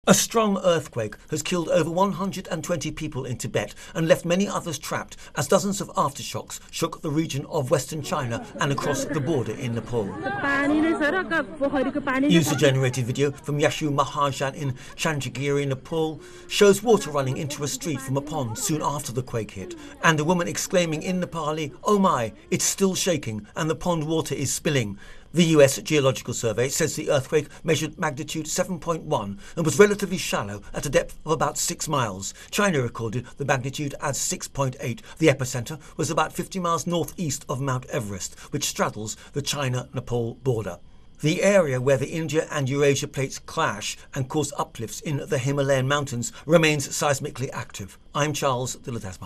A strong earthquake has killed over 120 people in Tibet and left many others trapped as dozens of aftershocks shook the region of western China and across the border in Nepal. User-generated video from Yashu Mahajan in Chandragiri, Nepal shows water running into a street from a pond soon after the quake hit, and a woman exclaiming in Nepali, "Oh my, it's still shaking and the pond water is spilling." The US Geological Survey says the earthquake measured magnitude 7.1 and was relatively shallow at a depth of about 6 miles. China recorded the magnitude as 6.8. The epicenter was about 50 miles northeast of Mount Everest, which straddles the China-Nepal border. The area where the India and Eurasia plates clash and cause uplifts in the Himalayan mountains remains seismically active. I'm Charles Dillatasma.